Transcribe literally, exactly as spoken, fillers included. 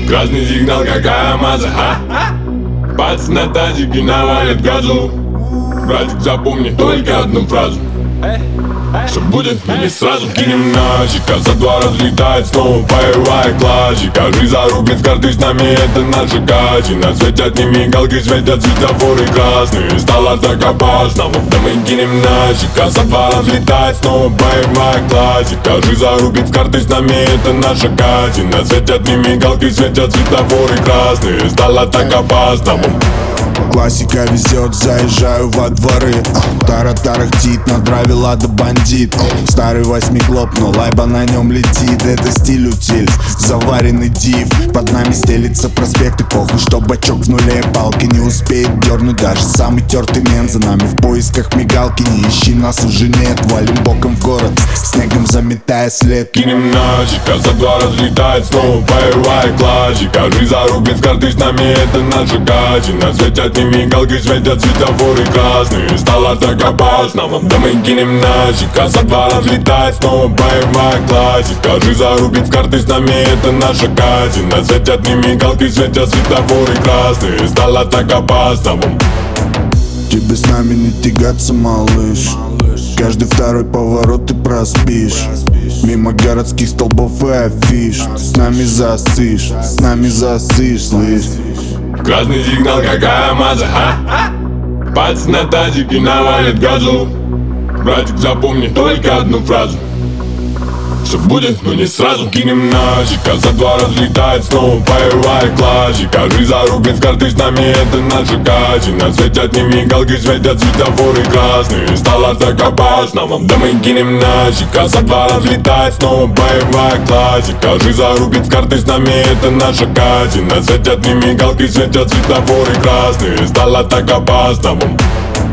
Красный сигнал, какая маза, а? Пац на тазике навалит газу. Братик, запомни только одну фразу: все будет, но не сразу. Кинем назика, за два разлетает снова боевая классика. Жизнь зарубит карты с нами, это наша катина. Светят не мигалки, светят светофоры красные. Стало так опасно, вот да мы кинем назика. За два разлетает снова боевая классика. Жизнь зарубит карты с нами, это наша катина. Светят не мигалки, светят светофоры красные. Стало так опасно. Классика везет, заезжаю во дворы. Тара-тара хдит, на драйве лада бандит. Старый восьмиклоп, но лайба на нем летит. Это стиль утиль, заваренный див. Под нами стелится проспект, и похуй, что бачок в нуле. Палки не успеет дернуть даже самый тертый мент. За нами в поисках мигалки, не ищи, нас уже нет. Валим боком в город, снегом заметая след. Кинем назика, за два разлетает снова боевая классика. Жизнь зарубит карты с нами, это наша катина. Светят не мигалки, светят светофоры красные. Стало так опасно, да мы кинем назика. За два разлетает снова боевая классика. Жизнь зарубит карты с нами, это наша катина. Светят не мигалки, светят светофоры красные. Стало так опасно. Тебе с нами не тягаться, малыш. Каждый второй поворот ты проспишь. Мимо городских столбов и афиш. Ты с нами засышь, ты с нами засышь, слышь. Красный сигнал, какая маза, а? Пац на тазике навалит газу. Братик, запомни только одну фразу: все будет, но не сразу. Кинем назика, за два разлетает снова боевая классика. Жизнь зарубит карты с нами, это наша катина. Светят не мигалки, светят светофоры красные. Стало так опасно, да мы кинем назика. За два разлетает снова боевая классика. Жизнь зарубит карты с нами, это наша катина. Светят не мигалки, светят светофоры красные. Стало так опасно.